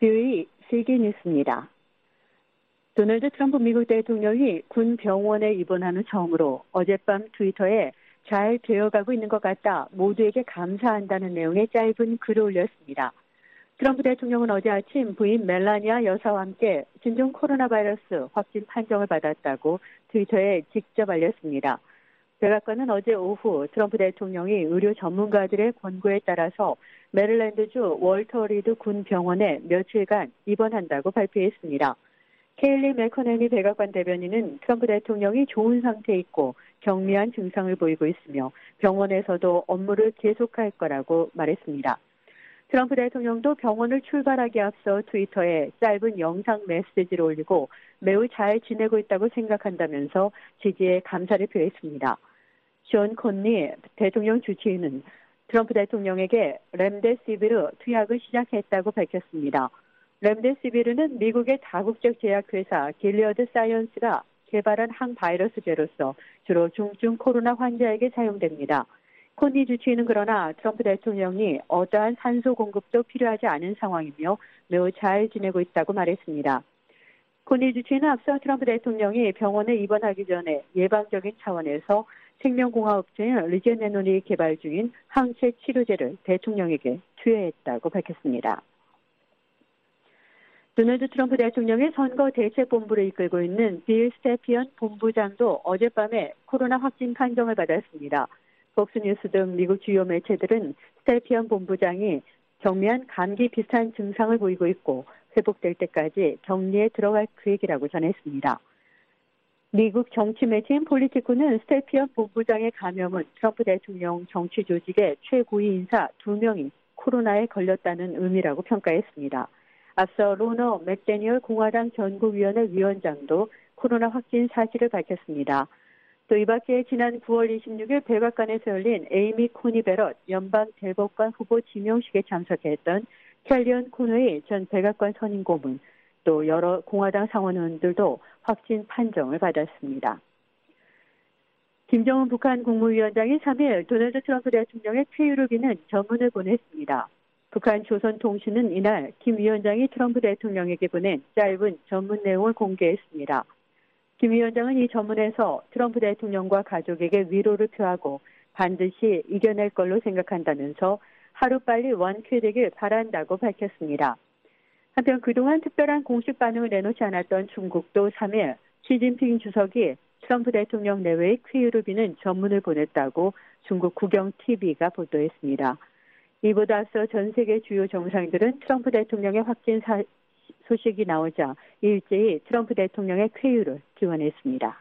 VOA 세계 뉴스입니다. 도널드 트럼프 미국 대통령이 군 병원에 입원한 후 처음으로 어젯밤 트위터에 잘 되어가고 있는 것 같다. 모두에게 감사한다는 내용의 짧은 글을 올렸습니다. 트럼프 대통령은 어제 아침 부인 멜라니아 여사와 함께 신종 코로나 바이러스 확진 판정을 받았다고 트위터에 직접 알렸습니다. 백악관은 어제 오후 트럼프 대통령이 의료 전문가들의 권고에 따라서 메릴랜드주 월터 리드 군 병원에 며칠간 입원한다고 발표했습니다. 케일리 맥커네니 백악관 대변인은 트럼프 대통령이 좋은 상태에 있고 경미한 증상을 보이고 있으며 병원에서도 업무를 계속할 거라고 말했습니다. 트럼프 대통령도 병원을 출발하기 앞서 트위터에 짧은 영상 메시지를 올리고 매우 잘 지내고 있다고 생각한다면서 지지에 감사를 표했습니다. 존 콘니 대통령 주치의는 트럼프 대통령에게 렘데시비르 투약을 시작했다고 밝혔습니다. 렘데시비르는 미국의 다국적 제약회사 길리어드 사이언스가 개발한 항바이러스제로서 주로 중증 코로나 환자에게 사용됩니다. 콘니 주치의는 그러나 트럼프 대통령이 어떠한 산소 공급도 필요하지 않은 상황이며 매우 잘 지내고 있다고 말했습니다. 콘니 주치의는 앞서 트럼프 대통령이 병원에 입원하기 전에 예방적인 차원에서 생명공화업체인 리제네논이 개발 중인 항체 치료제를 대통령에게 투여했다고 밝혔습니다. 도널드 트럼프 대통령의 선거 대책본부를 이끌고 있는 빌 스테피언 본부장도 어젯밤에 코로나 확진 판정을 받았습니다. 폭스뉴스 등 미국 주요 매체들은 스테피언 본부장이 경미한 감기 비슷한 증상을 보이고 있고 회복될 때까지 격리에 들어갈 계획이라고 전했습니다. 미국 정치 매체인 폴리티코는 스테피언 본부장의 감염은 트럼프 대통령 정치 조직의 최고위 인사 2명이 코로나에 걸렸다는 의미라고 평가했습니다. 앞서 로너 맥데니얼 공화당 전국위원회 위원장도 코로나 확진 사실을 밝혔습니다. 또 이 밖에 지난 9월 26일 백악관에서 열린 에이미 코니 베럿 연방 대법관 후보 지명식에 참석했던 켈리언 코너의 전 백악관 선임 고문, 또 여러 공화당 상원의원들도 확진 판정을 받았습니다. 김정은 북한 국무위원장이 3일 도널드 트럼프 대통령의 쾌유를 비는 전문을 보냈습니다. 북한 조선통신은 이날 김 위원장이 트럼프 대통령에게 보낸 짧은 전문 내용을 공개했습니다. 김 위원장은 이 전문에서 트럼프 대통령과 가족에게 위로를 표하고 반드시 이겨낼 걸로 생각한다면서 하루빨리 완쾌되길 바란다고 밝혔습니다. 한편 그동안 특별한 공식 반응을 내놓지 않았던 중국도 3일 시진핑 주석이 트럼프 대통령 내외의 쾌유를 비는 전문을 보냈다고 중국 국영 TV가 보도했습니다. 이보다 앞서 전 세계 주요 정상들은 트럼프 대통령의 확진 소식이 나오자 일제히 트럼프 대통령의 쾌유를 기원했습니다.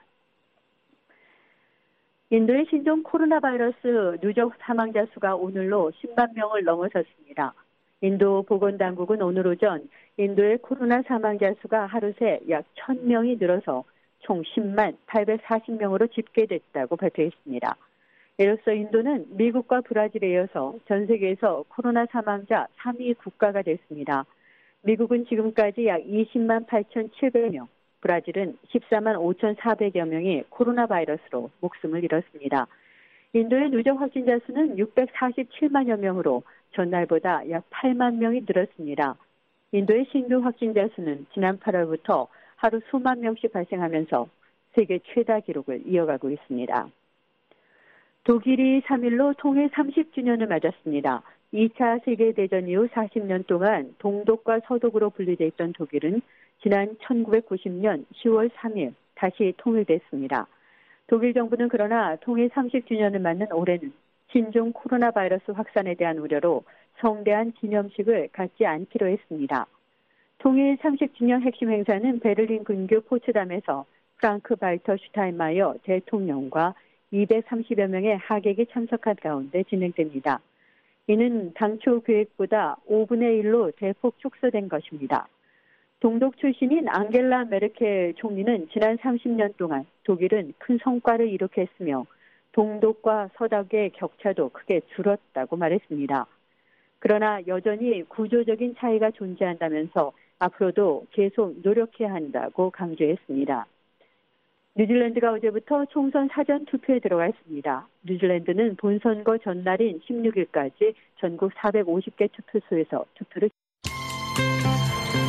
인도의 신종 코로나 바이러스 누적 사망자 수가 오늘로 10만 명을 넘어섰습니다. 인도 보건당국은 오늘 오전 인도의 코로나 사망자 수가 하루 새 약 1,000명이 늘어서 총 10만 840명으로 집계됐다고 발표했습니다. 이로써 인도는 미국과 브라질에 이어서 전 세계에서 코로나 사망자 3위 국가가 됐습니다. 미국은 지금까지 약 20만 8,700명, 브라질은 14만 5,400여 명이 코로나 바이러스로 목숨을 잃었습니다. 인도의 누적 확진자 수는 647만여 명으로 전날보다 약 8만 명이 늘었습니다. 인도의 신규 확진자 수는 지난 8월부터 하루 수만 명씩 발생하면서 세계 최다 기록을 이어가고 있습니다. 독일이 3일로 통일 30주년을 맞았습니다. 2차 세계대전 이후 40년 동안 동독과 서독으로 분리돼 있던 독일은 지난 1990년 10월 3일 다시 통일됐습니다. 독일 정부는 그러나 통일 30주년을 맞는 올해는 신종 코로나 바이러스 확산에 대한 우려로 성대한 기념식을 갖지 않기로 했습니다. 통일 30주년 핵심 행사는 베를린 근교 포츠담에서 프랑크 발터 슈타인마이어 대통령과 230여 명의 하객이 참석한 가운데 진행됩니다. 이는 당초 계획보다 5분의 1로 대폭 축소된 것입니다. 동독 출신인 앙겔라 메르켈 총리는 지난 30년 동안 독일은 큰 성과를 이룩했으며 동독과 서독의 격차도 크게 줄었다고 말했습니다. 그러나 여전히 구조적인 차이가 존재한다면서 앞으로도 계속 노력해야 한다고 강조했습니다. 뉴질랜드가 어제부터 총선 사전 투표에 들어갔습니다. 뉴질랜드는 본선거 전날인 16일까지 전국 450개 투표소에서 투표를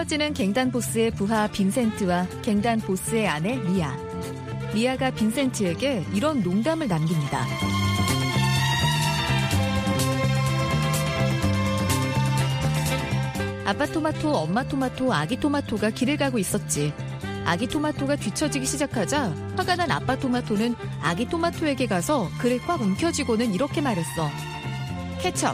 헤어지는 갱단 보스의 부하 빈센트와 갱단 보스의 아내 미아. 미아가 빈센트에게 이런 농담을 남깁니다. 아빠 토마토, 엄마 토마토, 아기 토마토가 길을 가고 있었지. 아기 토마토가 뒤처지기 시작하자 화가 난 아빠 토마토는 아기 토마토에게 가서 그를 꽉 움켜쥐고는 이렇게 말했어. 케첩.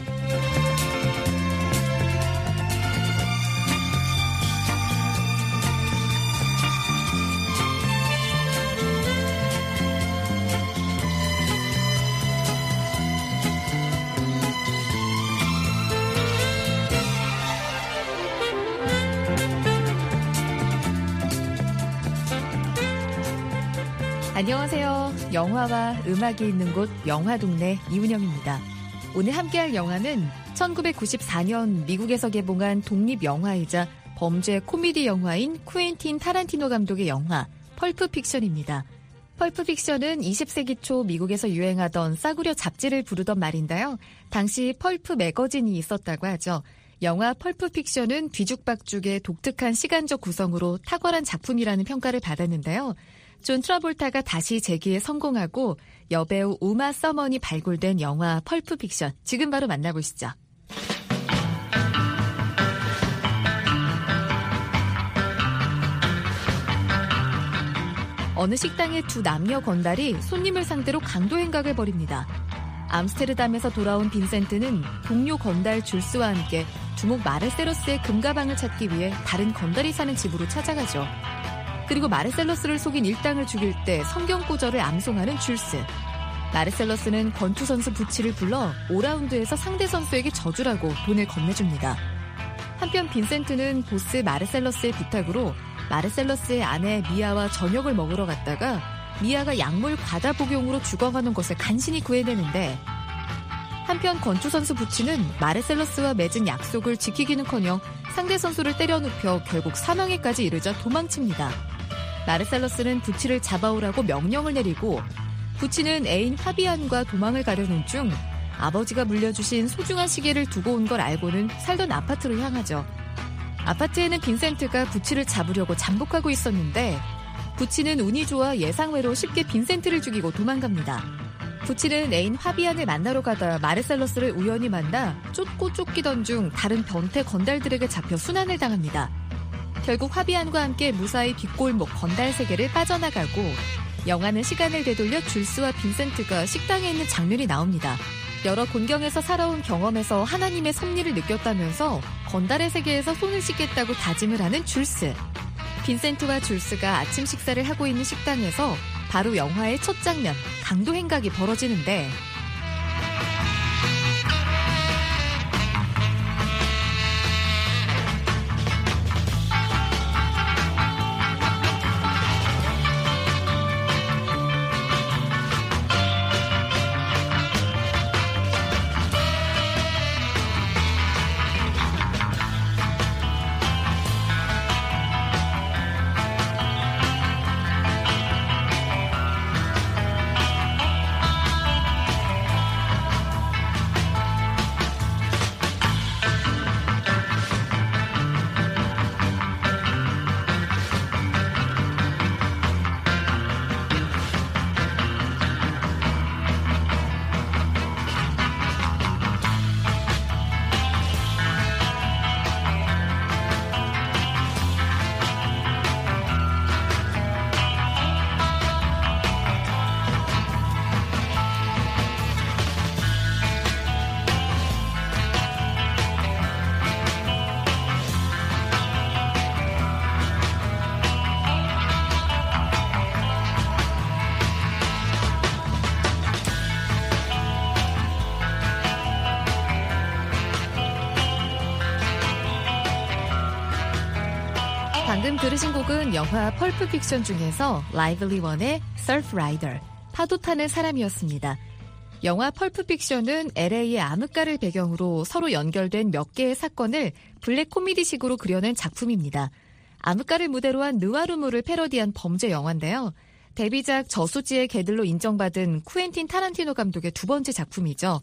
안녕하세요. 영화와 음악이 있는 곳 영화동네 이은영입니다. 오늘 함께할 영화는 1994년 미국에서 개봉한 독립영화이자 범죄 코미디 영화인 쿠엔틴 타란티노 감독의 영화 펄프 픽션입니다. 펄프 픽션은 20세기 초 미국에서 유행하던 싸구려 잡지를 부르던 말인데요. 당시 펄프 매거진이 있었다고 하죠. 영화 펄프 픽션은 뒤죽박죽의 독특한 시간적 구성으로 탁월한 작품이라는 평가를 받았는데요. 존 트라볼타가 다시 재기에 성공하고 여배우 우마 서먼이 발굴된 영화 펄프 픽션. 지금 바로 만나보시죠. 어느 식당의 두 남녀 건달이 손님을 상대로 강도 행각을 벌입니다. 암스테르담에서 돌아온 빈센트는 동료 건달 줄스와 함께 두목 마르셀러스의 금가방을 찾기 위해 다른 건달이 사는 집으로 찾아가죠. 그리고 마르셀러스를 속인 일당을 죽일 때 성경 구절을 암송하는 줄스. 마르셀러스는 권투 선수 부치를 불러 5라운드에서 상대 선수에게 져주라고 돈을 건네줍니다. 한편 빈센트는 보스 마르셀러스의 부탁으로 마르셀러스의 아내 미아와 저녁을 먹으러 갔다가 미아가 약물 과다 복용으로 죽어가는 것을 간신히 구해내는데, 한편 권투 선수 부치는 마르셀러스와 맺은 약속을 지키기는커녕 상대 선수를 때려 눕혀 결국 사망에까지 이르자 도망칩니다. 마르셀러스는 부치를 잡아오라고 명령을 내리고 부치는 애인 파비안과 도망을 가려는 중 아버지가 물려주신 소중한 시계를 두고 온 걸 알고는 살던 아파트로 향하죠. 아파트에는 빈센트가 부치를 잡으려고 잠복하고 있었는데 부치는 운이 좋아 예상외로 쉽게 빈센트를 죽이고 도망갑니다. 부치는 애인 파비안을 만나러 가다 마르셀러스를 우연히 만나 쫓고 쫓기던 중 다른 변태 건달들에게 잡혀 순환을 당합니다. 결국 파비안과 함께 무사히 뒷골목 건달 세계를 빠져나가고 영화는 시간을 되돌려 줄스와 빈센트가 식당에 있는 장면이 나옵니다. 여러 곤경에서 살아온 경험에서 하나님의 섭리를 느꼈다면서 건달의 세계에서 손을 씻겠다고 다짐을 하는 줄스. 빈센트와 줄스가 아침 식사를 하고 있는 식당에서 바로 영화의 첫 장면, 강도 행각이 벌어지는데, 방금 들으신 곡은 영화 펄프 픽션 중에서 라이블리 원의 Surf Rider, 파도 타는 사람이었습니다. 영화 펄프 픽션은 LA의 암흑가를 배경으로 서로 연결된 몇 개의 사건을 블랙 코미디식으로 그려낸 작품입니다. 암흑가를 무대로 한 느와르물을 패러디한 범죄 영화인데요. 데뷔작 저수지의 개들로 인정받은 쿠엔틴 타란티노 감독의 두 번째 작품이죠.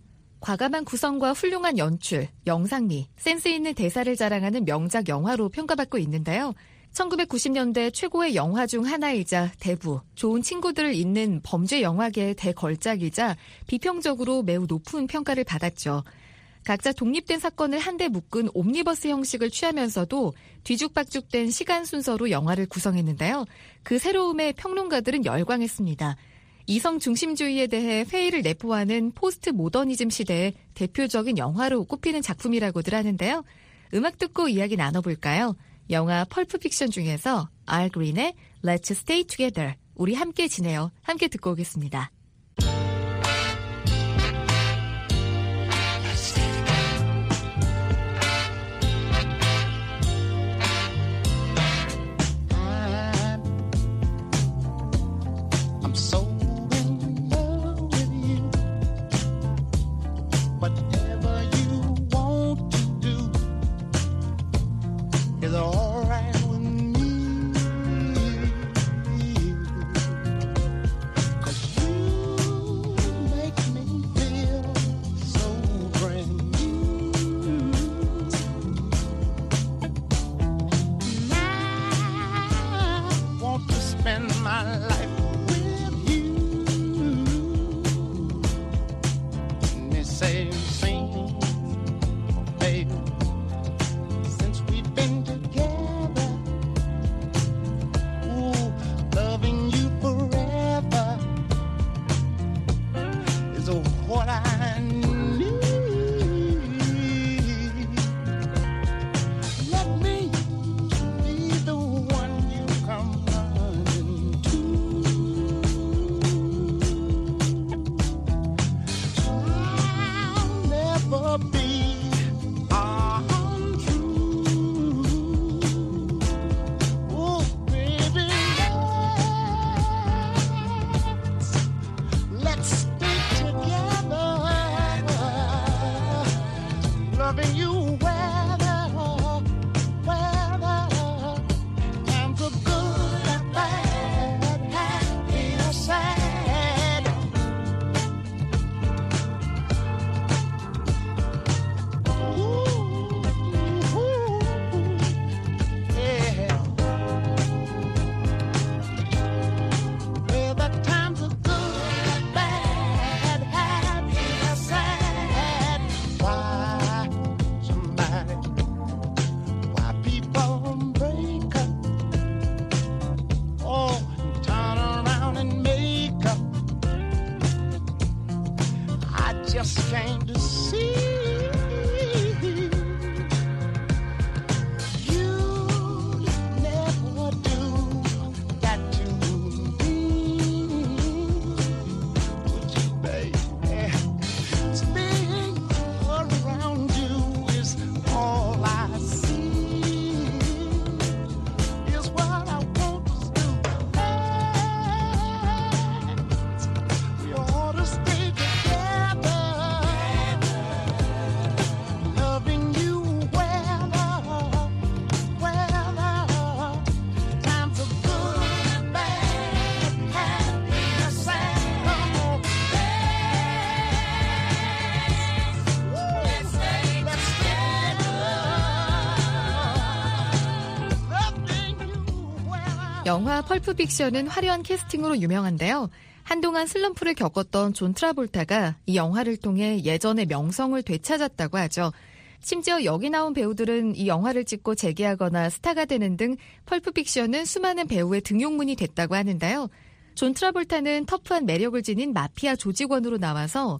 과감한 구성과 훌륭한 연출, 영상미, 센스 있는 대사를 자랑하는 명작 영화로 평가받고 있는데요. 1990년대 최고의 영화 중 하나이자 대부, 좋은 친구들을 잇는 범죄 영화계의 대걸작이자 비평적으로 매우 높은 평가를 받았죠. 각자 독립된 사건을 한데 묶은 옴니버스 형식을 취하면서도 뒤죽박죽된 시간 순서로 영화를 구성했는데요. 그 새로움에 평론가들은 열광했습니다. 이성 중심주의에 대해 회의를 내포하는 포스트 모더니즘 시대의 대표적인 영화로 꼽히는 작품이라고들 하는데요. 음악 듣고 이야기 나눠볼까요? 영화 펄프 픽션 중에서 알 그린의 Let's Stay Together, 우리 함께 지내요. 함께 듣고 오겠습니다. 영화 펄프 픽션은 화려한 캐스팅으로 유명한데요. 한동안 슬럼프를 겪었던 존 트라볼타가 이 영화를 통해 예전의 명성을 되찾았다고 하죠. 심지어 여기 나온 배우들은 이 영화를 찍고 재계하거나 스타가 되는 등 펄프 픽션은 수많은 배우의 등용문이 됐다고 하는데요. 존 트라볼타는 터프한 매력을 지닌 마피아 조직원으로 나와서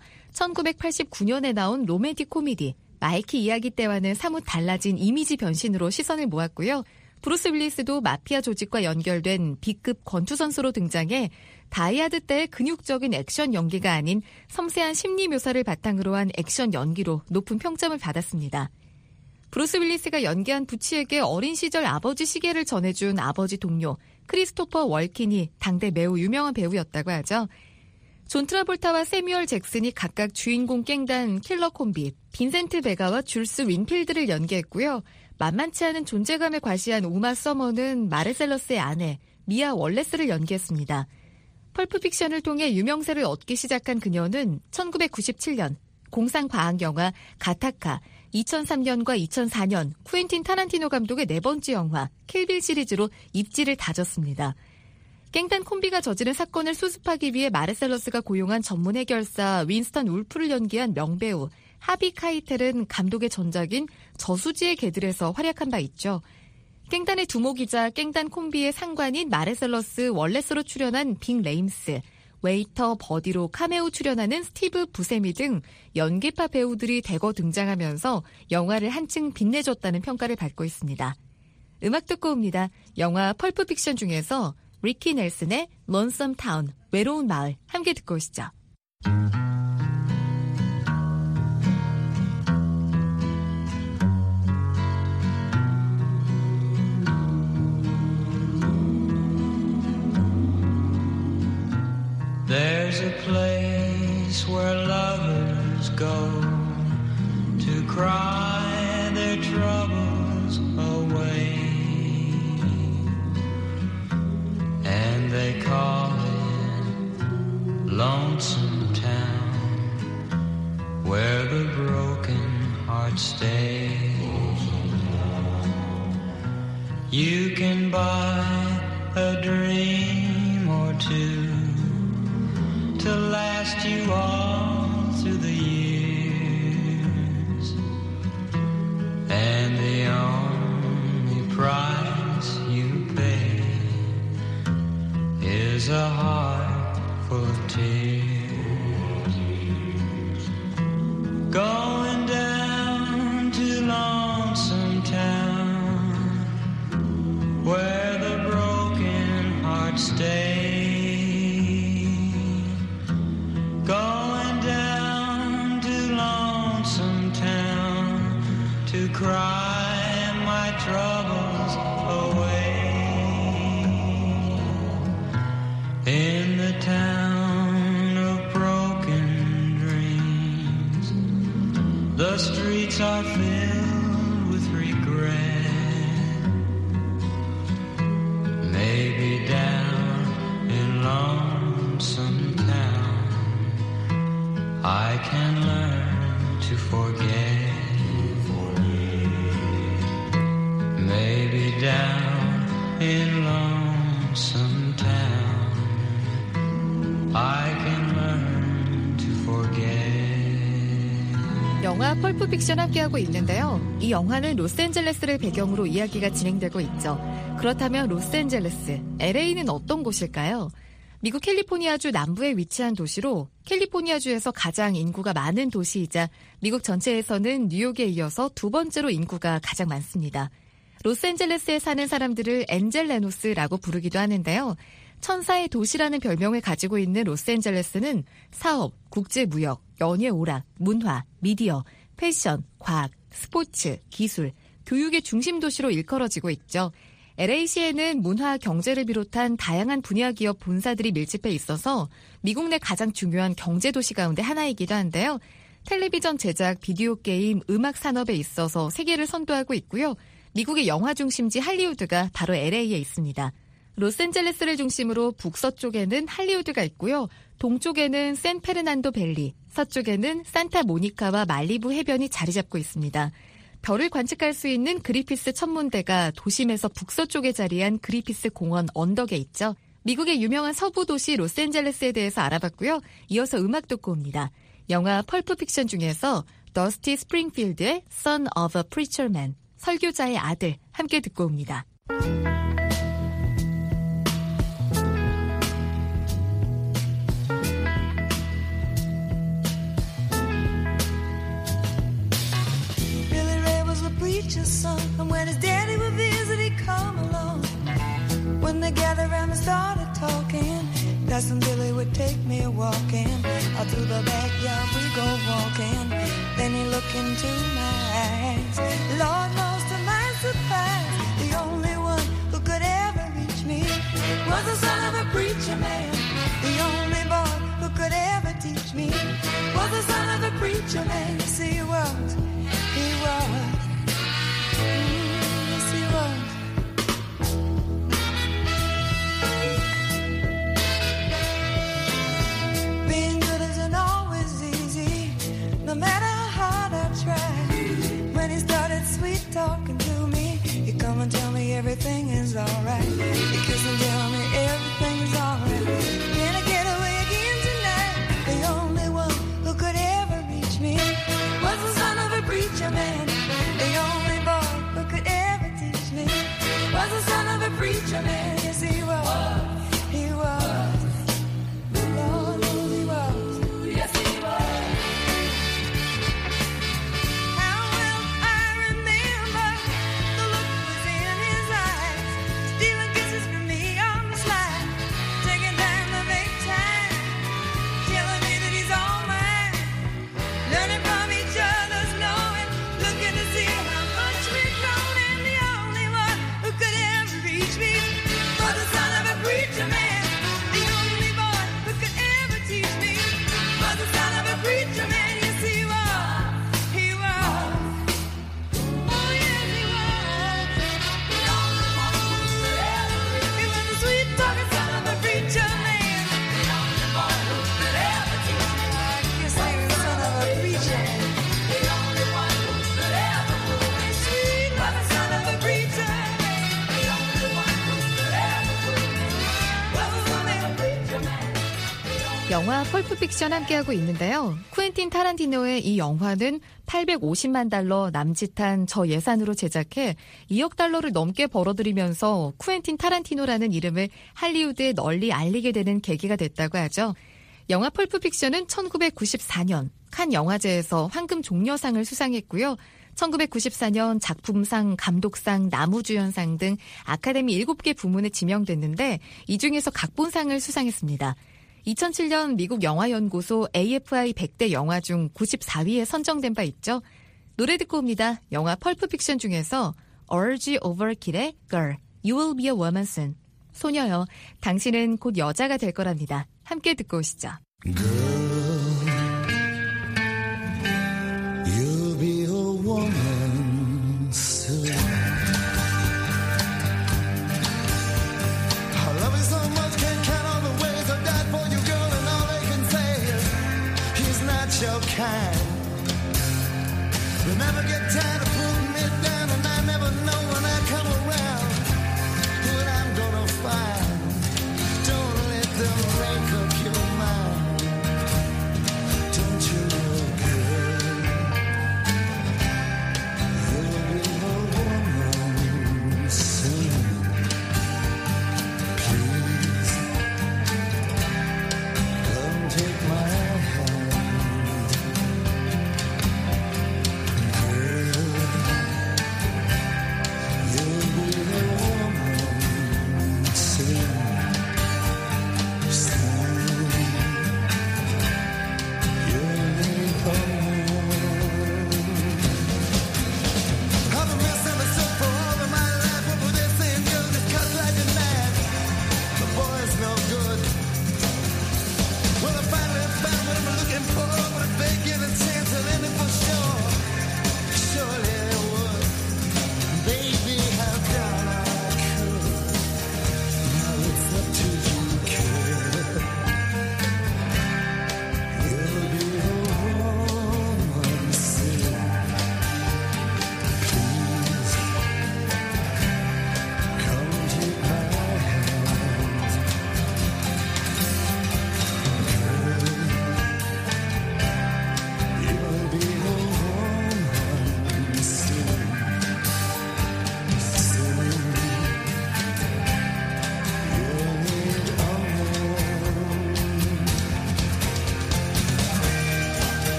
1989년에 나온 로맨틱 코미디 마이키 이야기 때와는 사뭇 달라진 이미지 변신으로 시선을 모았고요. 브루스 윌리스도 마피아 조직과 연결된 B급 권투 선수로 등장해 다이하드 때의 근육적인 액션 연기가 아닌 섬세한 심리 묘사를 바탕으로 한 액션 연기로 높은 평점을 받았습니다. 브루스 윌리스가 연기한 부치에게 어린 시절 아버지 시계를 전해준 아버지 동료 크리스토퍼 월킨이 당대 매우 유명한 배우였다고 하죠. 존 트라볼타와 세뮤얼 잭슨이 각각 주인공 깽단 킬러 콤비 빈센트 베가와 줄스 윈필드를 연기했고요. 만만치 않은 존재감을 과시한 우마 서머는 마르셀러스의 아내 미아 월레스를 연기했습니다. 펄프 픽션을 통해 유명세를 얻기 시작한 그녀는 1997년 공상과학 영화 가타카, 2003년과 2004년 쿠엔틴 타란티노 감독의 네 번째 영화 킬빌 시리즈로 입지를 다졌습니다. 깽단 콤비가 저지른 사건을 수습하기 위해 마르셀러스가 고용한 전문 해결사 윈스턴 울프를 연기한 명배우 하비 카이텔은 감독의 전작인 저수지의 개들에서 활약한 바 있죠. 깽단의 두목이자 깽단 콤비의 상관인 마르셀러스 월레스로 출연한 빅 레임스, 웨이터 버디로 카메오 출연하는 스티브 부세미 등 연기파 배우들이 대거 등장하면서 영화를 한층 빛내줬다는 평가를 받고 있습니다. 음악 듣고 옵니다. 영화 펄프 픽션 중에서 리키 넬슨의 론섬 타운, 외로운 마을 함께 듣고 오시죠. There's a place where lovers go to cry their troubles away, and they call it Lonesome Town, where the broken hearts stay. You can buy a dream or two to last you all through the years, and the only price you pay is a heart full of tears. Going down to Lonesome Town, where the broken hearts stay. Going down to Lonesome Town to cry my troubles away. In the town of broken dreams, the streets are filled with regret. Maybe down in Lonesome Town I can learn to forget. Maybe down in Lonesome Town I can learn to forget. 영화 펄프 픽션 함께하고 있는데요. 이 영화는 로스앤젤레스를 배경으로 이야기가 진행되고 있죠. 그렇다면 로스앤젤레스, LA는 어떤 곳일까요? 미국 캘리포니아주 남부에 위치한 도시로 캘리포니아주에서 가장 인구가 많은 도시이자 미국 전체에서는 뉴욕에 이어서 두 번째로 인구가 가장 많습니다. 로스앤젤레스에 사는 사람들을 엔젤레노스라고 부르기도 하는데요. 천사의 도시라는 별명을 가지고 있는 로스앤젤레스는 사업, 국제무역, 연예 오락, 문화, 미디어, 패션, 과학, 스포츠, 기술, 교육의 중심 도시로 일컬어지고 있죠. LA시에는 문화, 경제를 비롯한 다양한 분야 기업 본사들이 밀집해 있어서 미국 내 가장 중요한 경제도시 가운데 하나이기도 한데요. 텔레비전 제작, 비디오 게임, 음악 산업에 있어서 세계를 선도하고 있고요. 미국의 영화 중심지 할리우드가 바로 LA에 있습니다. 로스앤젤레스를 중심으로 북서쪽에는 할리우드가 있고요. 동쪽에는 샌페르난도 밸리, 서쪽에는 산타모니카와 말리부 해변이 자리 잡고 있습니다. 별을 관측할 수 있는 그리피스 천문대가 도심에서 북서쪽에 자리한 그리피스 공원 언덕에 있죠. 미국의 유명한 서부 도시 로스앤젤레스에 대해서 알아봤고요. 이어서 음악 듣고 옵니다. 영화 펄프 픽션 중에서 더스티 스프링필드의 Son of a Preacher Man, 설교자의 아들 함께 듣고 옵니다. Preacher's son, and when his daddy would visit, he'd come along. When they gathered around and started talking, Cousin Billy would take me walking. Out through the backyard we go walking. Then he looked into my eyes. Lord knows to my surprise, the only one who could ever reach me was the son of a preacher man. The only boy who could ever teach me was the son of a preacher man. Yes, he was. He was. Yes, he was. Being good isn't always easy, no matter everything's alright. You kiss and tell me everything's alright. Can I get away again tonight? The only one who could ever reach me was the son of a preacher man. The only boy who could ever teach me was the son of a preacher man. Yes, he was. He was. Lord knows he was. Yes, he was. How well I remember the look was in his eyes, stealing kisses from me on the slide, taking time to make time, telling me that he's all mine, learning from each other's knowing, looking to see how much we've grown, and the only one who could ever reach me was the son of a preacher man. The only boy who could ever teach me was the son of a preacher man. Yes, he was. He was. Oh, yes, he was. The only one who could ever reach me. He was the sweet talking son of a preacher man. The only boy who could ever teach me. I guess he was the son of a preacher. The only one who could ever move me. Sweet talking son of a preacher man. The only one who could ever move me was the son of a preacher man. 영화 펄프 픽션 함께하고 있는데요. 쿠엔틴 타란티노의 이 영화는 850만 달러 남짓한 저예산으로 제작해 2억 달러를 넘게 벌어들이면서 쿠엔틴 타란티노라는 이름을 할리우드에 널리 알리게 되는 계기가 됐다고 하죠. 영화 펄프 픽션은 1994년 칸 영화제에서 황금 종려상을 수상했고요. 1994년 작품상, 감독상, 나무주연상 등 아카데미 7개 부문에 지명됐는데 이 중에서 각본상을 수상했습니다. 2007년 미국 영화연구소 AFI 100대 영화 중 94위에 선정된 바 있죠. 노래 듣고 옵니다. 영화 펄프 픽션 중에서 Urge Overkill의 Girl, You Will Be a Woman Soon. 소녀여, 당신은 곧 여자가 될 거랍니다. 함께 듣고 오시죠. You'll be a woman soon. I love you so much, can't count all the ways I died for you, girl, and all they can say is he's not your kind. They never get tired of putting me down, and I never know when I come around what I'm gonna find. Don't let them break up your mind. Don't you know, girl, you'll be a woman soon. Please, come take my hand. Girl,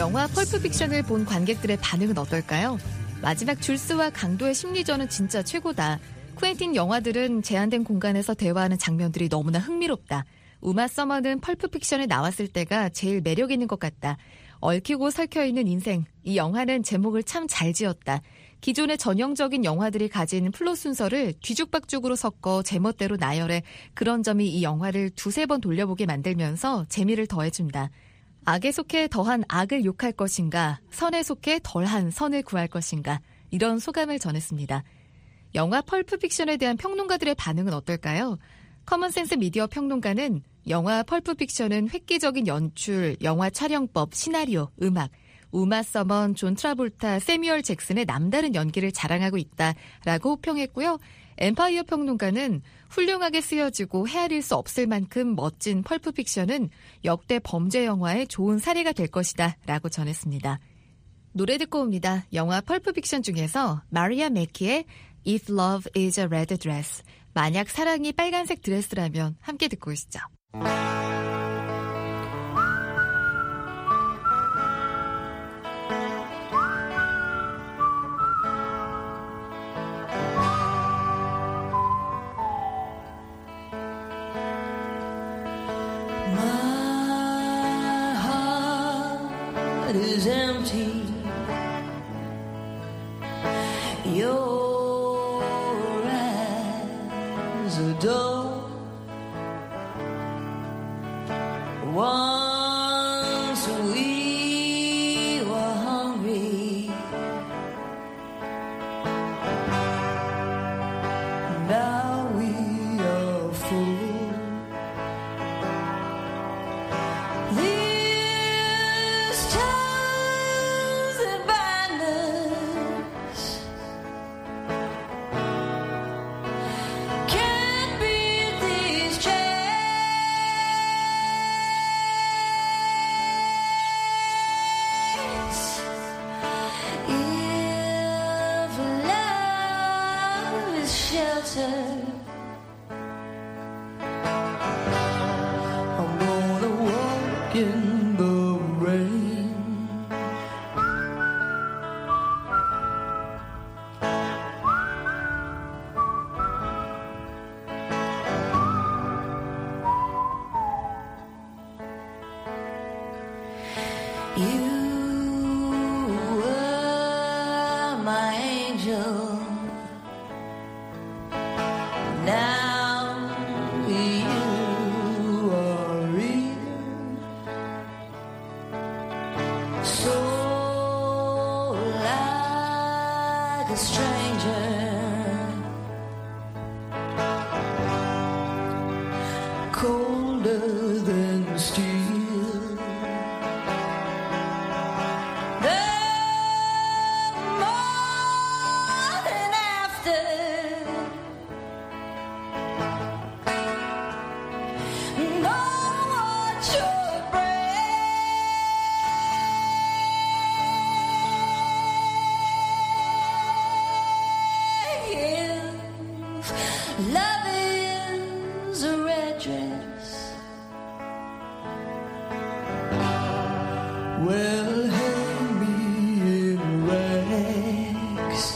영화 펄프픽션을 본 관객들의 반응은 어떨까요? 마지막 줄스와 강도의 심리전은 진짜 최고다. 쿠엔틴 영화들은 제한된 공간에서 대화하는 장면들이 너무나 흥미롭다. 우마 서머는 펄프픽션에 나왔을 때가 제일 매력 있는 것 같다. 얽히고 설켜있는 인생. 이 영화는 제목을 참 잘 지었다. 기존의 전형적인 영화들이 가진 플롯 순서를 뒤죽박죽으로 섞어 제멋대로 나열해 그런 점이 이 영화를 두세 번 돌려보게 만들면서 재미를 더해준다. 악에 속해 더한 악을 욕할 것인가, 선에 속해 덜한 선을 구할 것인가, 이런 소감을 전했습니다. 영화 펄프픽션에 대한 평론가들의 반응은 어떨까요? 커먼센스 미디어 평론가는 영화 펄프픽션은 획기적인 연출, 영화 촬영법, 시나리오, 음악, 우마 서먼, 존 트라볼타, 세뮤얼 잭슨의 남다른 연기를 자랑하고 있다라고 호평했고요. 엠파이어 평론가는 훌륭하게 쓰여지고 헤아릴 수 없을 만큼 멋진 펄프픽션은 역대 범죄 영화의 좋은 사례가 될 것이다 라고 전했습니다. 노래 듣고 옵니다. 영화 펄프픽션 중에서 마리아 맥키의 If Love is a Red Dress, 만약 사랑이 빨간색 드레스라면 함께 듣고 오시죠. Is empty. Your eyes are dull. Once we were hungry. Now we are full. I'm gonna walk in the rain. You were my angel. Now you are real, so like a stranger, colder than steel. The morning after. Love is a red dress. Well, hang me in rags.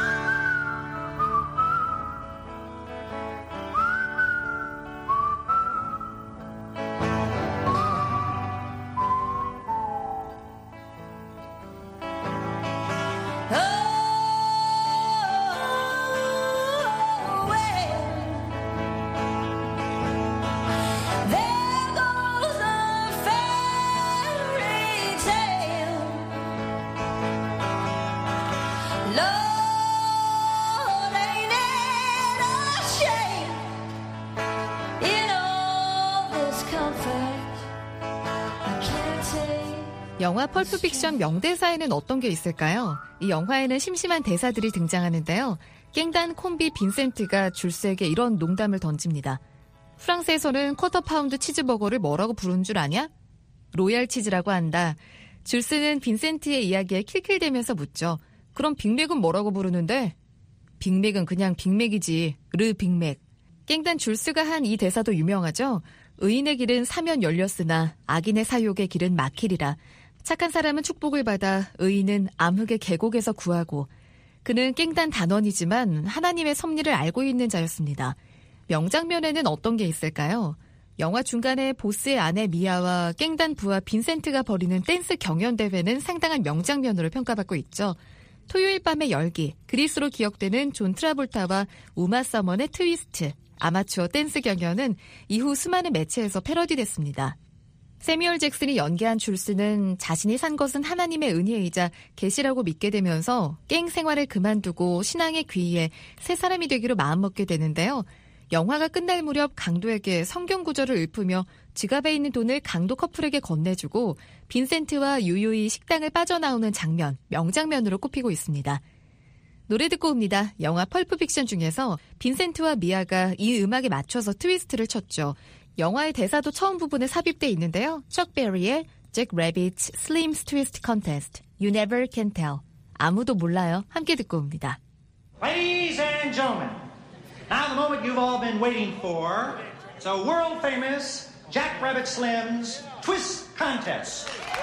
영화 펄프픽션 명대사에는 어떤 게 있을까요? 이 영화에는 심심한 대사들이 등장하는데요. 깽단 콤비 빈센트가 줄스에게 이런 농담을 던집니다. 프랑스에서는 쿼터 파운드 치즈버거를 뭐라고 부르는 줄 아냐? 로얄 치즈라고 한다. 줄스는 빈센트의 이야기에 킬킬대면서 묻죠. 그럼 빅맥은 뭐라고 부르는데? 빅맥은 그냥 빅맥이지. 르 빅맥. 깽단 줄스가 한 이 대사도 유명하죠. 의인의 길은 사면 열렸으나 악인의 사욕의 길은 막히리라. 착한 사람은 축복을 받아 의인은 암흑의 계곡에서 구하고 그는 깽단 단원이지만 하나님의 섭리를 알고 있는 자였습니다. 명장면에는 어떤 게 있을까요? 영화 중간에 보스의 아내 미아와 깽단 부하 빈센트가 벌이는 댄스 경연대회는 상당한 명장면으로 평가받고 있죠. 토요일 밤의 열기, 그리스로 기억되는 존 트라볼타와 우마 서먼의 트위스트, 아마추어 댄스 경연은 이후 수많은 매체에서 패러디됐습니다. 세뮤얼 잭슨이 연기한 줄스는 자신이 산 것은 하나님의 은혜이자 계시라고 믿게 되면서 깽 생활을 그만두고 신앙에 귀의해 새 사람이 되기로 마음먹게 되는데요. 영화가 끝날 무렵 강도에게 성경 구절을 읊으며 지갑에 있는 돈을 강도 커플에게 건네주고 빈센트와 유유히 식당을 빠져나오는 장면, 명장면으로 꼽히고 있습니다. 노래 듣고 옵니다. 영화 펄프 픽션 중에서 빈센트와 미아가 이 음악에 맞춰서 트위스트를 쳤죠. 영화의 대사도 처음 부분에 삽입돼 있는데요. 척 베리의 Jack Rabbit's Slim's Twist Contest, You Never Can Tell. 아무도 몰라요. 함께 듣고 옵니다. Ladies and gentlemen, now the moment you've all been waiting for. It's a world famous Jack Rabbit Slim's Twist Contest.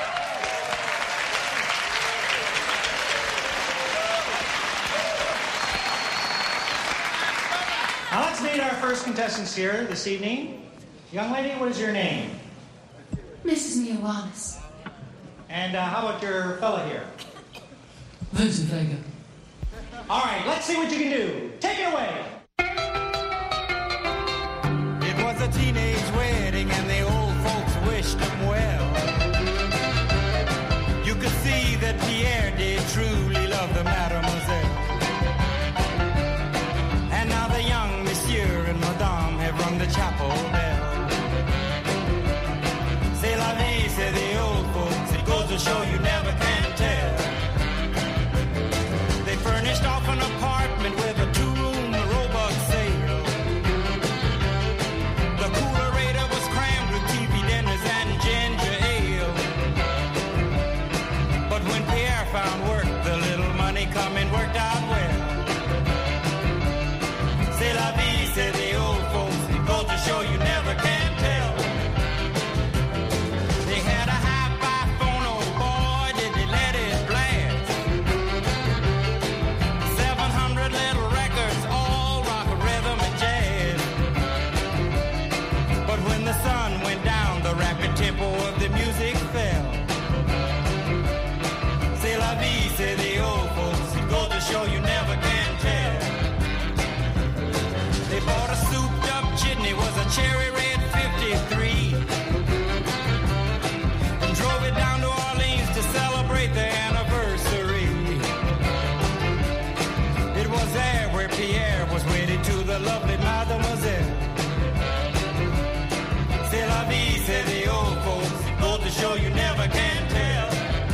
Now let's meet our first contestants here this evening. Young lady, what is your name? Mrs. Mia Wallace. And how about your fella here? Vincent Vega. All right, let's see what you can do. Take it away. It was a teenage wedding and the old folks wished them well. You could see that Pierre did truly love the mademoiselle. And now the young monsieur and madame have rung the chapel bell. C'est la vie, say the old folks. It goes to show you never can tell. They furnished off an apartment with a two-room robot sale. The coolerator was crammed with TV dinners and ginger ale. But when Pierre found work, the little money coming worked out well. C'est la vie, say the old folks. It goes to show you never can tell. They had a hi-fi phone, oh boy, did they let it blast. 700 little records, all rock, rhythm, and jazz. But when the sun went down, the rapid tempo of the music fell. C'est la vie, say the old folks. It goes to show you never can tell. They bought a souped-up jitney, was a cherry red 53. And drove it down to Orleans to celebrate their anniversary. It was there where Pierre was wedded to the lovely mademoiselle. C'est la vie, say the old folks. It goes to show you never can tell.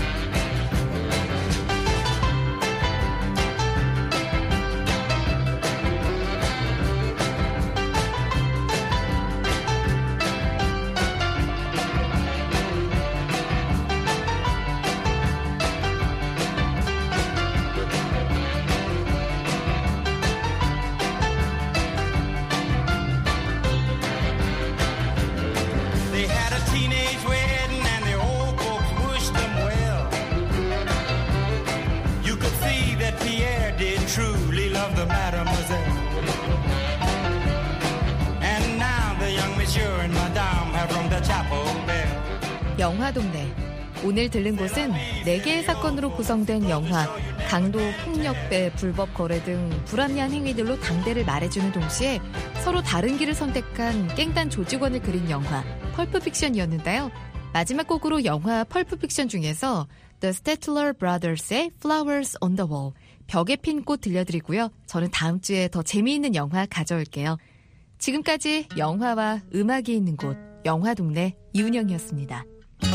They had a teenage wedding and the old folks wished them well. You could see that Pierre did truly love the mademoiselle. And now the young monsieur and madame have rung the chapel bell. 영화동네. 오늘 들른 곳은 4개의 사건으로 구성된 영화, 강도, 폭력배, 불법 거래 등 불합리한 행위들로 당대를 말해주는 동시에 서로 다른 길을 선택한 깽단 조직원을 그린 영화, 펄프 픽션이었는데요. 마지막 곡으로 영화 펄프 픽션 중에서 The Statler Brothers의 Flowers on the Wall, 벽에 핀 꽃 들려드리고요. 저는 다음 주에 더 재미있는 영화 가져올게요. 지금까지 영화와 음악이 있는 곳, 영화동네 이은영이었습니다.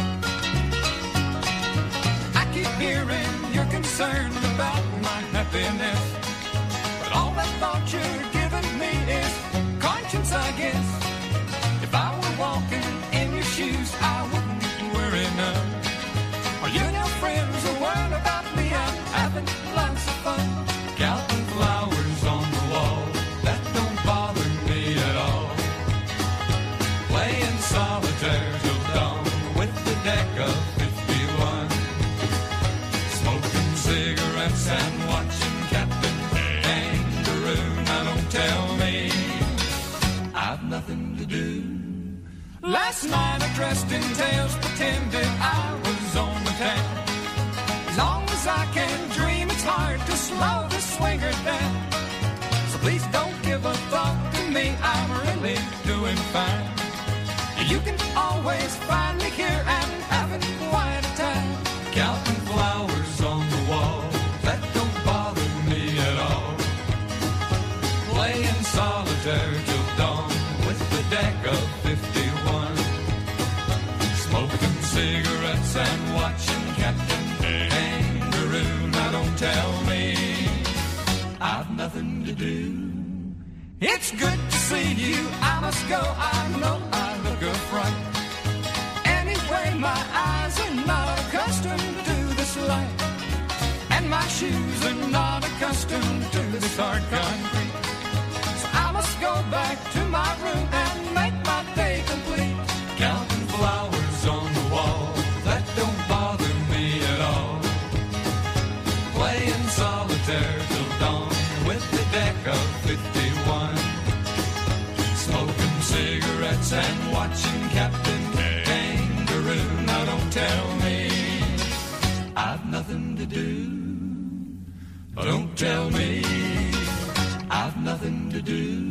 Hearing you're concerned about my happiness, but all that thought you're giving me is conscience, I guess. If I were walking in your shoes, I wouldn't worry none. Are you and your friends are worried about me? I'm having lots of fun, counting flowers on the wall. That don't bother me at all. Playing solitaire till dawn with the deck of 51. Last night I dressed in tails, pretended I was on the town. As long as I can dream, it's hard to slow the swinger down. So please don't give a thought to me, I'm really doing fine. You can always find me here and having quite a time. Counting flowers on the wall, that don't bother me at all. Playing solitaire till dawn with the deck of 51. Smoking cigarettes and watching Captain Kangaroo. Now don't tell me I've nothing to do. It's good to see you, I must go, I know I look a fright. Anyway, my eyes are not accustomed to this light. And my shoes are not accustomed to this hard concrete. So I must go back to my room and make my day complete. Counting flowers on the wall, that don't bother me at all. Playing solitaire till dawn with the deck of 51. Smoking cigarettes and watching Captain Kangaroo. Now don't tell me I've nothing to do. Don't tell me I've nothing to do.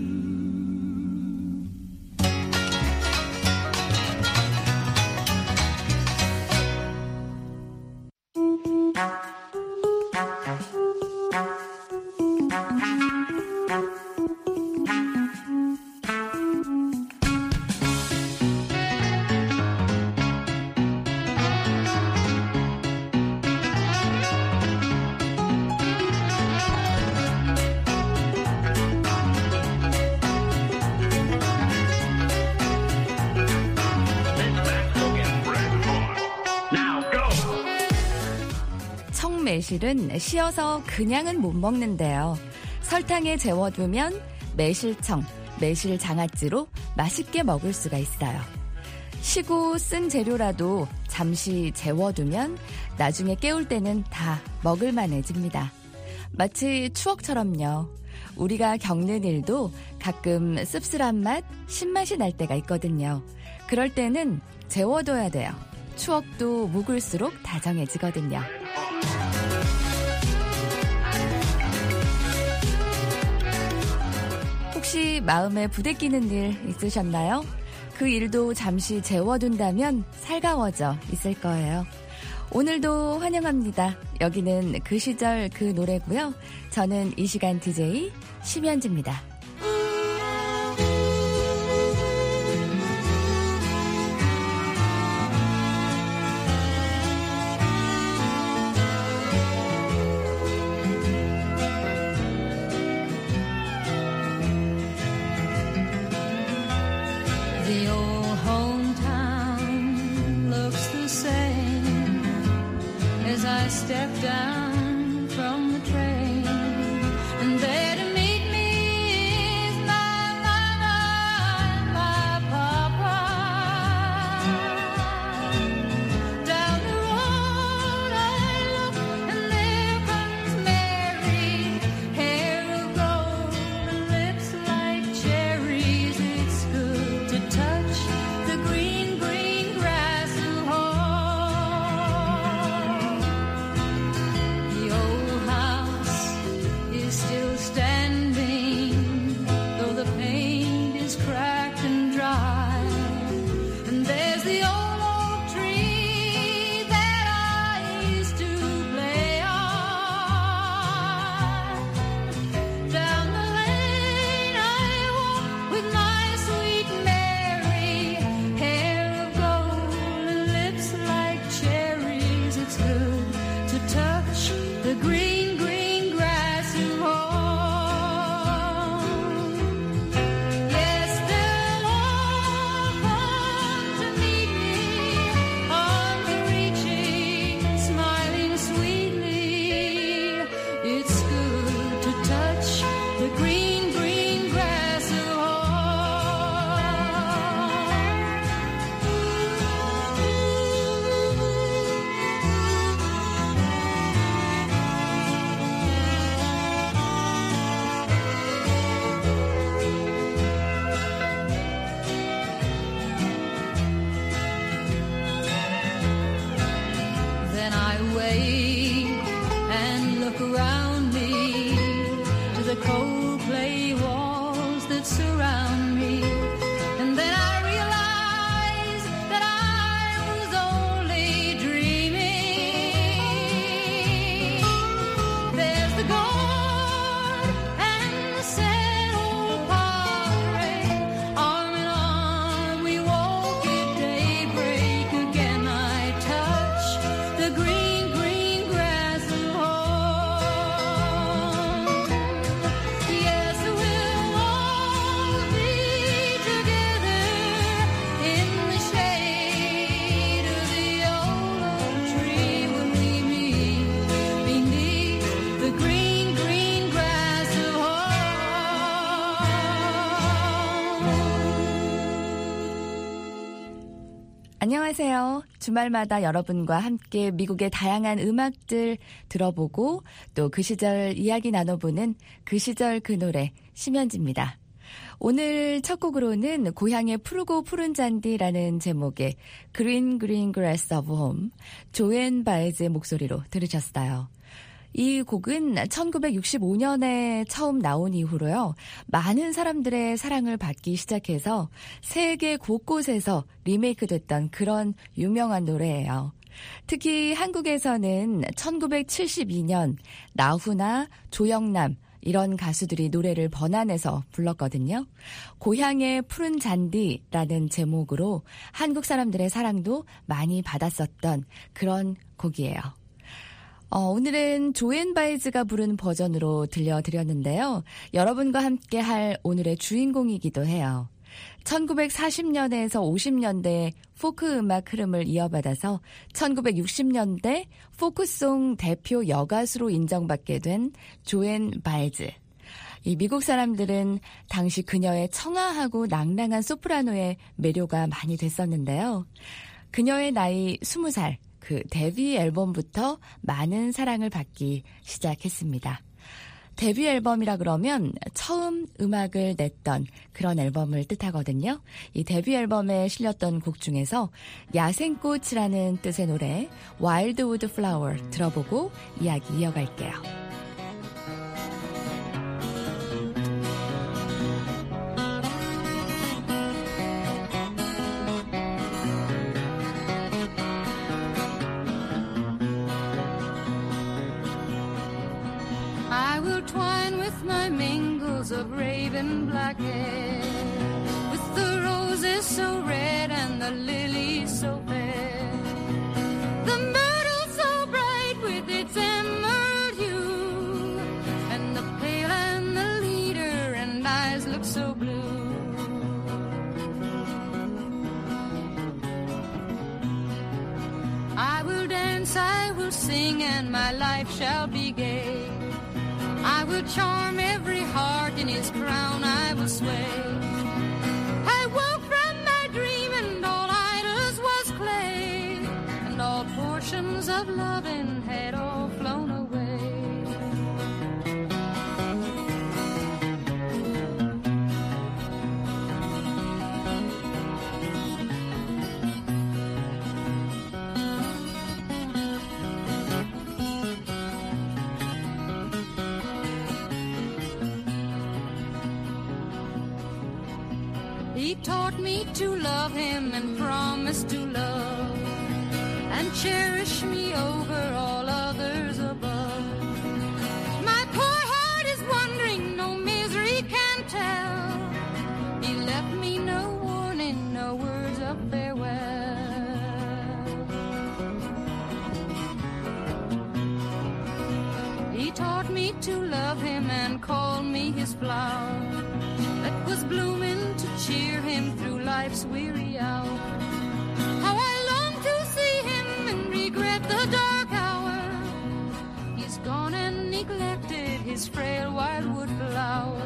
매실은 씌어서 그냥은 못 먹는데요. 설탕에 재워두면 매실청, 매실장아찌로 맛있게 먹을 수가 있어요. 시고 쓴 재료라도 잠시 재워두면 나중에 깨울 때는 다 먹을만해집니다. 마치 추억처럼요. 우리가 겪는 일도 가끔 씁쓸한 맛, 신맛이 날 때가 있거든요. 그럴 때는 재워둬야 돼요. 추억도 묵을수록 다정해지거든요. 혹시 마음에 부대끼는 일 있으셨나요? 그 일도 잠시 재워둔다면 살가워져 있을 거예요. 오늘도 환영합니다. 여기는 그 시절 그 노래고요. 저는 이 시간 DJ 심현지입니다. Step down from the train, and there to meet me is my papa. Down the road I look, and there comes Mary, hair of gold and lips like cherries. It's good to touch the green, green grass of home. 안녕하세요. 주말마다 여러분과 함께 미국의 다양한 음악들 들어보고 또 그 시절 이야기 나눠보는 그 시절 그 노래 심연지입니다. 오늘 첫 곡으로는 고향의 푸르고 푸른 잔디라는 제목의 Green Green Grass of Home, 조앤 바에즈의 목소리로 들으셨어요. 이 곡은 1965년에 처음 나온 이후로요. 많은 사람들의 사랑을 받기 시작해서 세계 곳곳에서 리메이크 됐던 그런 유명한 노래예요. 특히 한국에서는 1972년 나훈아, 조영남 이런 가수들이 노래를 번안해서 불렀거든요. 고향의 푸른 잔디라는 제목으로 한국 사람들의 사랑도 많이 받았었던 그런 곡이에요. 오늘은 조앤 바에즈가 부른 버전으로 들려드렸는데요. 여러분과 함께 할 오늘의 주인공이기도 해요. 1940년에서 50년대 포크 음악 흐름을 이어받아서 1960년대 포크송 대표 여가수로 인정받게 된 조앤 바에즈. 이 미국 사람들은 당시 그녀의 청아하고 낭랑한 소프라노의 매료가 많이 됐었는데요. 그녀의 나이 20살, 그 데뷔 앨범부터 많은 사랑을 받기 시작했습니다. 데뷔 앨범이라 그러면 처음 음악을 냈던 그런 앨범을 뜻하거든요. 이 데뷔 앨범에 실렸던 곡 중에서 야생꽃이라는 뜻의 노래 Wildwood Flower 들어보고 이야기 이어갈게요. I will twine with my mingles of raven black hair, with the roses so red and the lilies so fair, the myrtle so bright with its emerald hue, and the pale and the leader and eyes look so blue. I will dance, I will sing, and my life shall be gay. I will charm every heart in his crown I will sway. I woke from my dream and all idols was clay, and all portions of loving had all flown away. He taught me to love him and promised to love and cherish me over all others above. My poor heart is wondering, no misery can tell. He left me no warning, no words of farewell. He taught me to love him and call me his flower that was blooming to cheer him through life's weary hour. How I long to see him and regret the dark hour. He's gone and neglected his frail wildwood flower.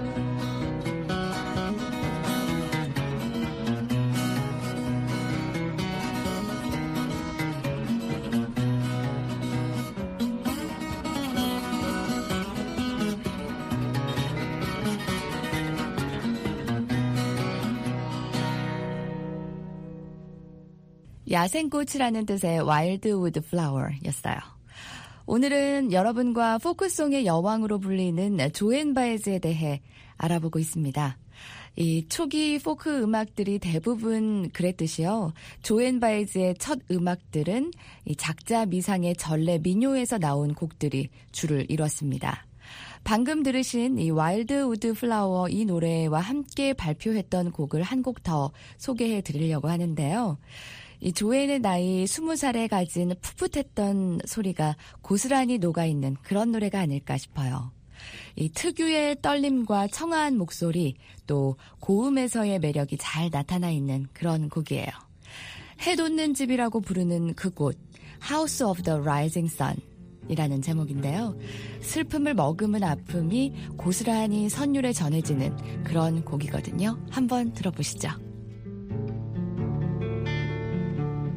야생꽃이라는 뜻의 Wildwood Flower였어요. 오늘은 여러분과 포크송의 여왕으로 불리는 조앤 바에즈에 대해 알아보고 있습니다. 이 초기 포크 음악들이 대부분 그랬듯이요. 조앤 바에즈의 첫 음악들은 이 작자 미상의 전래 민요에서 나온 곡들이 주를 이뤘습니다. 방금 들으신 이 와일드우드 플라워 이 노래와 함께 발표했던 곡을 한 곡 더 소개해 드리려고 하는데요. 이 조앤의 나이 20살에 가진 풋풋했던 소리가 고스란히 녹아있는 그런 노래가 아닐까 싶어요. 이 특유의 떨림과 청아한 목소리, 또 고음에서의 매력이 잘 나타나 있는 그런 곡이에요. 해 돋는 집이라고 부르는 그 곳, House of the Rising Sun 이라는 제목인데요. 슬픔을 머금은 아픔이 고스란히 선율에 전해지는 그런 곡이거든요. 한번 들어보시죠.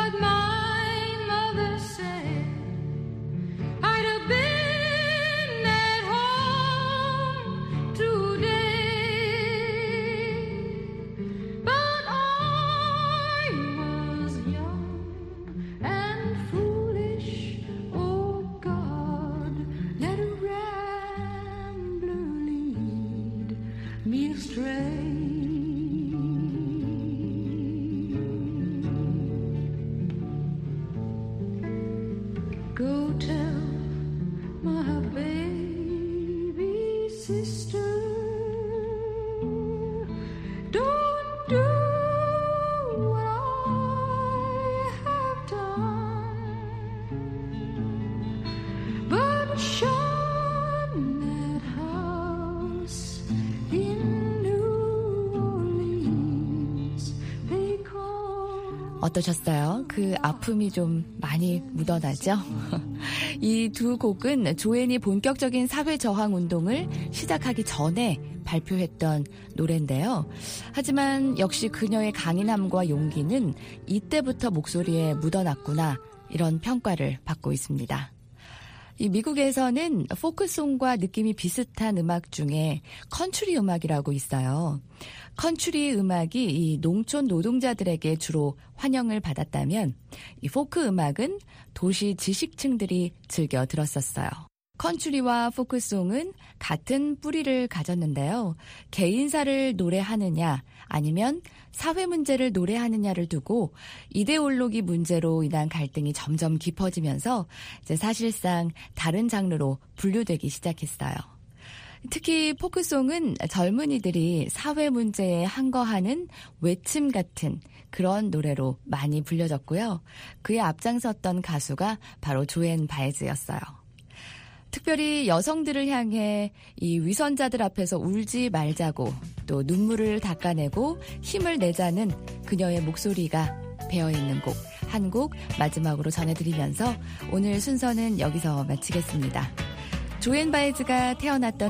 But my mother said I'd have been at home today. But I was young and foolish. Oh God, let a rambler lead me astray. Go tell my baby sister, don't do what I have done, but shun that house in New Orleans they call. 어떠셨어요? 그 아픔이 좀 많이 묻어나죠? 이 두 곡은 조앤이 본격적인 사회 저항 운동을 시작하기 전에 발표했던 노래인데요. 하지만 역시 그녀의 강인함과 용기는 이때부터 목소리에 묻어났구나, 이런 평가를 받고 있습니다. 이 미국에서는 포크송과 느낌이 비슷한 음악 중에 컨트리 음악이라고 있어요. 컨트리 음악이 이 농촌 노동자들에게 주로 환영을 받았다면 이 포크 음악은 도시 지식층들이 즐겨 들었었어요. 컨트리와 포크송은 같은 뿌리를 가졌는데요. 개인사를 노래하느냐 아니면 사회 문제를 노래하느냐를 두고 이데올로기 문제로 인한 갈등이 점점 깊어지면서 이제 사실상 다른 장르로 분류되기 시작했어요. 특히 포크송은 젊은이들이 사회 문제에 항거하는 외침 같은 그런 노래로 많이 불려졌고요. 그에 앞장섰던 가수가 바로 조앤 바에즈였어요. 특별히 여성들을 향해 이 위선자들 앞에서 울지 말자고 또 눈물을 닦아내고 힘을 내자는 그녀의 목소리가 배어있는 곡 한 곡 마지막으로 전해드리면서 오늘 순서는 여기서 마치겠습니다. 조앤 바에즈가 태어났던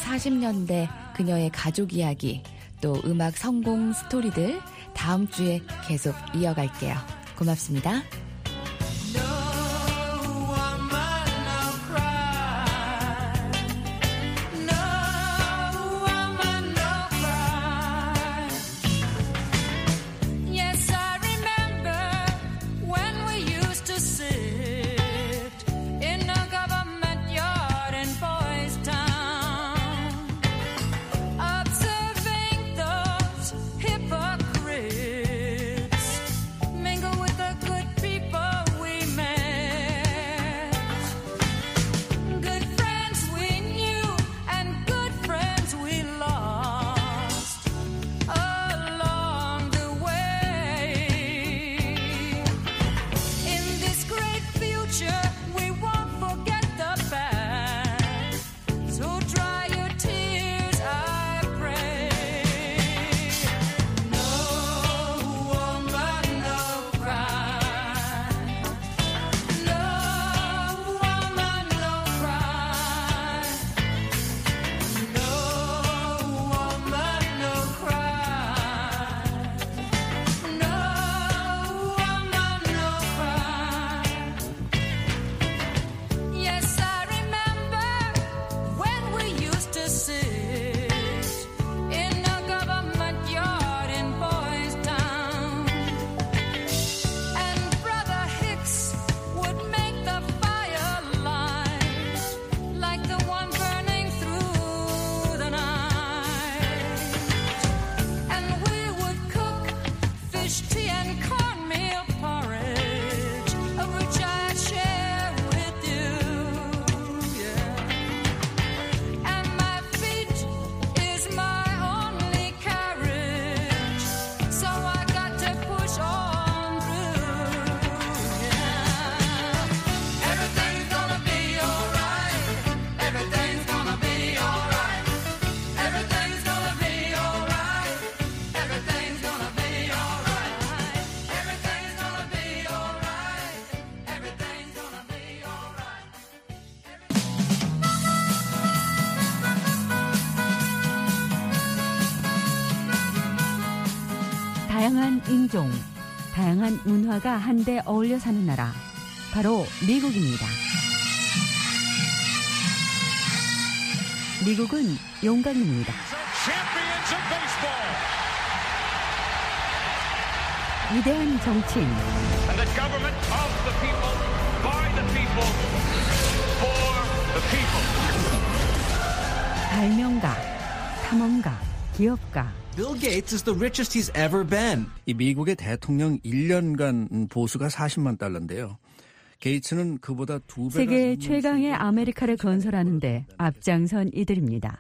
1940년대 그녀의 가족 이야기 또 음악 성공 스토리들 다음 주에 계속 이어갈게요. 고맙습니다. 다양한 인종, 다양한 문화가 한데 어울려 사는 나라, 바로 미국입니다. 미국은 용광로입니다. 위대한 정치인, 발명가, 탐험가, 기업가. Bill Gates is the richest he's ever been. 이 미국의 대통령 1년간 보수가 40만 달러인데요. 게이츠는 그보다 2배가 세계 최강의 아메리카를 건설하는데 앞장선 이들입니다.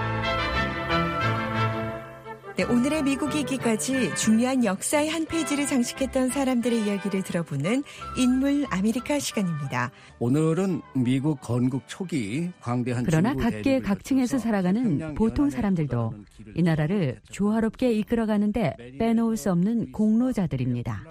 네, 오늘의 미국이기까지 중요한 역사의 한 페이지를 장식했던 사람들의 이야기를 들어보는 인물 아메리카 시간입니다. 오늘은 미국 건국 초기 광대한 그러나 각계 각층에서 살아가는 보통 사람들도 이 나라를 조화롭게 이끌어가는데 빼놓을 수 없는 공로자들입니다.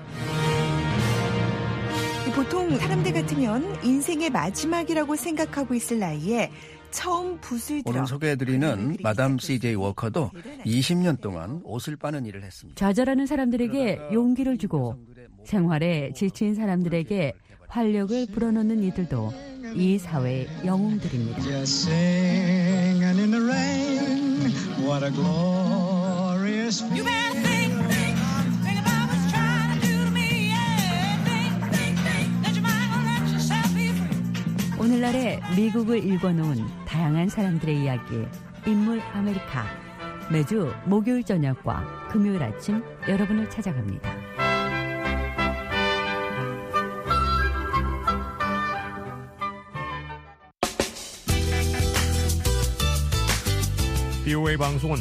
보통 사람들 같으면 인생의 마지막이라고 생각하고 있을 나이에 처음 붓을 들어 오늘 소개해드리는 마담 CJ 워커도 20년 동안 옷을 빠는 일을 했습니다. 좌절하는 사람들에게 용기를 주고 생활에 지친 사람들에게 활력을 불어넣는 이들도 이 사회의 영웅들입니다. 오늘날의 미국을 읽어놓은 다양한 사람들의 이야기, 인물 아메리카. 매주 목요일 저녁과 금요일 아침 여러분을 찾아갑니다. BOA 방송은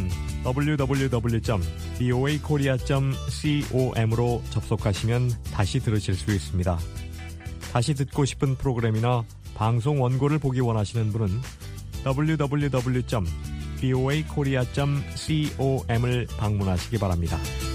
www.boakorea.com으로 접속하시면 다시 들으실 수 있습니다. 다시 듣고 싶은 프로그램이나 방송 원고를 보기 원하시는 분은 www.boakorea.com을 방문하시기 바랍니다.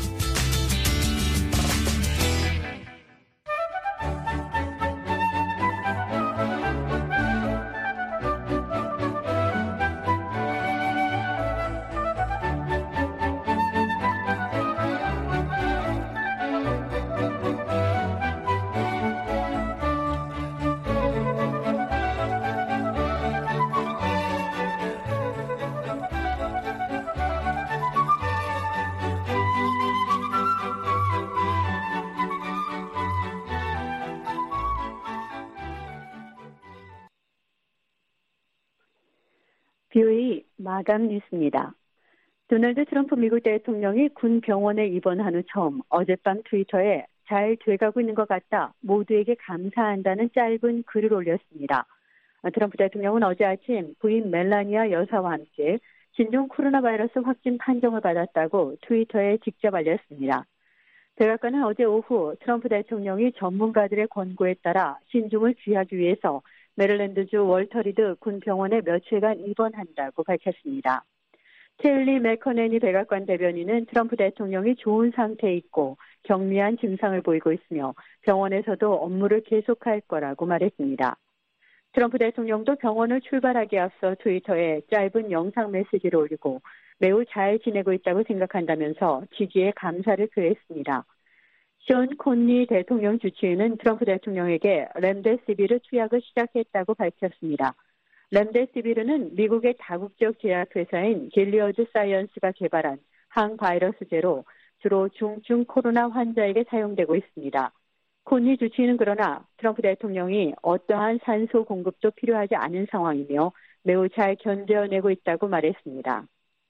BOA 마감 뉴스입니다. 도널드 트럼프 미국 대통령이 군 병원에 입원한 후 처음 어젯밤 트위터에 잘 돼가고 있는 것 같다. 모두에게 감사한다는 짧은 글을 올렸습니다. 트럼프 대통령은 어제 아침 부인 멜라니아 여사와 함께 신종 코로나 바이러스 확진 판정을 받았다고 트위터에 직접 알렸습니다. 백악관은 어제 오후 트럼프 대통령이 전문가들의 권고에 따라 신종을 귀하기 위해서 메릴랜드주 월터리드 군병원에 며칠간 입원한다고 밝혔습니다. 켈리 맥커네니 백악관 대변인은 트럼프 대통령이 좋은 상태에 있고 경미한 증상을 보이고 있으며 병원에서도 업무를 계속할 거라고 말했습니다. 트럼프 대통령도 병원을 출발하기에 앞서 트위터에 짧은 영상 메시지를 올리고 매우 잘 지내고 있다고 생각한다면서 지지에 감사를 표했습니다. 션 콘니 대통령 주치의는 트럼프 대통령에게 렘데시비르 투약을 시작했다고 밝혔습니다. 렘데시비르는 미국의 다국적 제약회사인 길리어드 사이언스가 개발한 항바이러스제로 주로 중증 코로나 환자에게 사용되고 있습니다. 콘니 주치의는 그러나 트럼프 대통령이 어떠한 산소 공급도 필요하지 않은 상황이며 매우 잘 견뎌내고 있다고 말했습니다.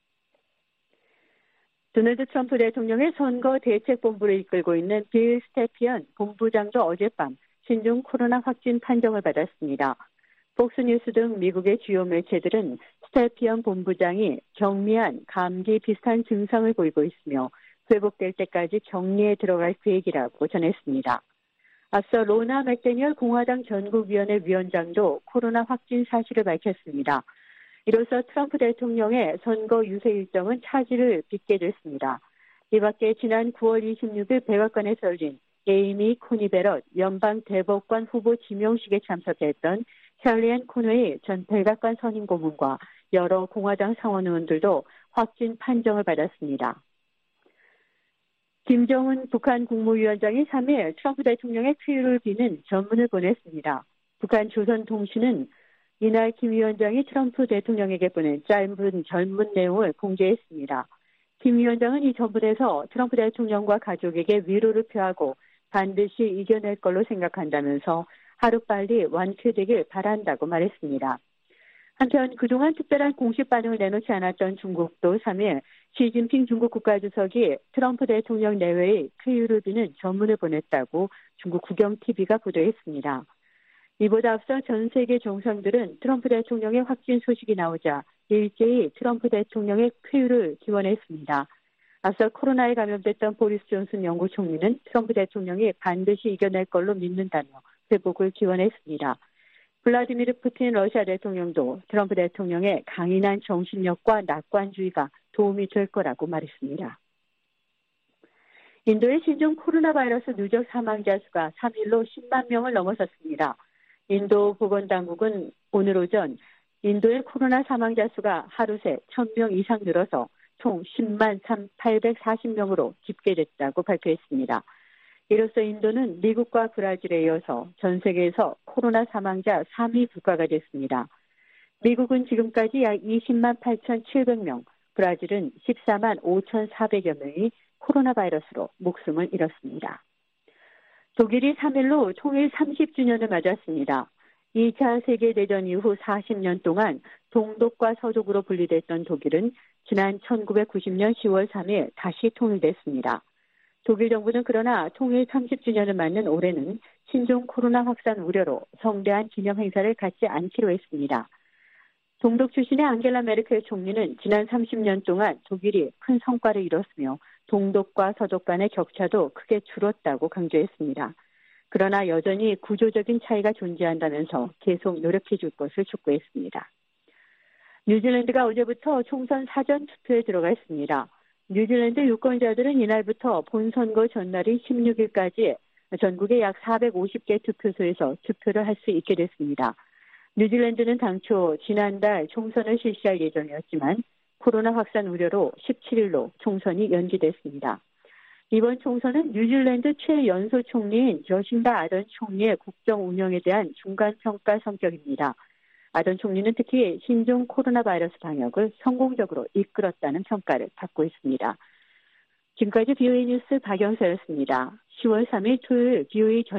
도널드 트럼프 대통령의 선거 대책본부를 이끌고 있는 빌 스태피언 본부장도 어젯밤 신종 코로나 확진 판정을 받았습니다. 폭스뉴스 등 미국의 주요 매체들은 스태피언 본부장이 경미한 감기 비슷한 증상을 보이고 있으며 회복될 때까지 격리에 들어갈 계획이라고 전했습니다. 앞서 로나 맥데니얼 공화당 전국위원회 위원장도 코로나 확진 사실을 밝혔습니다. 이로써 트럼프 대통령의 선거 유세 일정은 차질을 빚게 됐습니다. 이 밖에 지난 9월 26일 백악관에서 열린 에이미 코니 베럿 연방대법관 후보 지명식에 참석했던 켈리앤 코너의 전 백악관 선임 고문과 여러 공화당 상원 의원들도 확진 판정을 받았습니다. 김정은 북한 국무위원장이 3일 트럼프 대통령의 쾌유를 비는 전문을 보냈습니다. 북한 조선통신은 이날 김 위원장이 트럼프 대통령에게 보낸 짧은 전문 내용을 공개했습니다. 김 위원장은 이 전문에서 트럼프 대통령과 가족에게 위로를 표하고 반드시 이겨낼 걸로 생각한다면서 하루빨리 완쾌되길 바란다고 말했습니다. 한편 그동안 특별한 공식 반응을 내놓지 않았던 중국도 3일 시진핑 중국 국가주석이 트럼프 대통령 내외의 쾌유를 비는 전문을 보냈다고 중국 국영TV가 보도했습니다. 이보다 앞서 전 세계 정상들은 트럼프 대통령의 확진 소식이 나오자 일제히 트럼프 대통령의 쾌유를 기원했습니다. 앞서 코로나에 감염됐던 보리스 존슨 영국 총리는 트럼프 대통령이 반드시 이겨낼 걸로 믿는다며 회복을 기원했습니다. 블라디미르 푸틴 러시아 대통령도 트럼프 대통령의 강인한 정신력과 낙관주의가 도움이 될 거라고 말했습니다. 인도의 신종 코로나 바이러스 누적 사망자 수가 3일로 10만 명을 넘어섰습니다. 인도 보건당국은 오늘 오전 인도의 코로나 사망자 수가 하루 새 1,000명 이상 늘어서 총 10만 840명으로 집계됐다고 발표했습니다. 이로써 인도는 미국과 브라질에 이어서 전 세계에서 코로나 사망자 3위 국가가 됐습니다. 미국은 지금까지 약 20만 8,700명, 브라질은 14만 5,400여 명이 코로나 바이러스로 목숨을 잃었습니다. 독일이 3일로 통일 30주년을 맞았습니다. 2차 세계대전 이후 40년 동안 동독과 서독으로 분리됐던 독일은 지난 1990년 10월 3일 다시 통일됐습니다. 독일 정부는 그러나 통일 30주년을 맞는 올해는 신종 코로나 확산 우려로 성대한 기념 행사를 갖지 않기로 했습니다. 동독 출신의 앙겔라 메르켈 총리는 지난 30년 동안 독일이 큰 성과를 이뤘으며 동독과 서독 간의 격차도 크게 줄었다고 강조했습니다. 그러나 여전히 구조적인 차이가 존재한다면서 계속 노력해 줄 것을 촉구했습니다. 뉴질랜드가 어제부터 총선 사전 투표에 들어갔습니다. 뉴질랜드 유권자들은 이날부터 본선거 전날인 16일까지 전국의 약 450개 투표소에서 투표를 할 수 있게 됐습니다. 뉴질랜드는 당초 지난달 총선을 실시할 예정이었지만 코로나 확산 우려로 17일로 총선이 연기됐습니다. 이번 총선은 뉴질랜드 최연소 총리인 저신다 아던 총리의 국정 운영에 대한 중간평가 성격입니다. 아던 총리는 특히 신종 코로나 바이러스 방역을 성공적으로 이끌었다는 평가를 받고 있습니다. 지금까지 BOA 뉴스 박영서였습니다. 10월 3일 토요일 BOA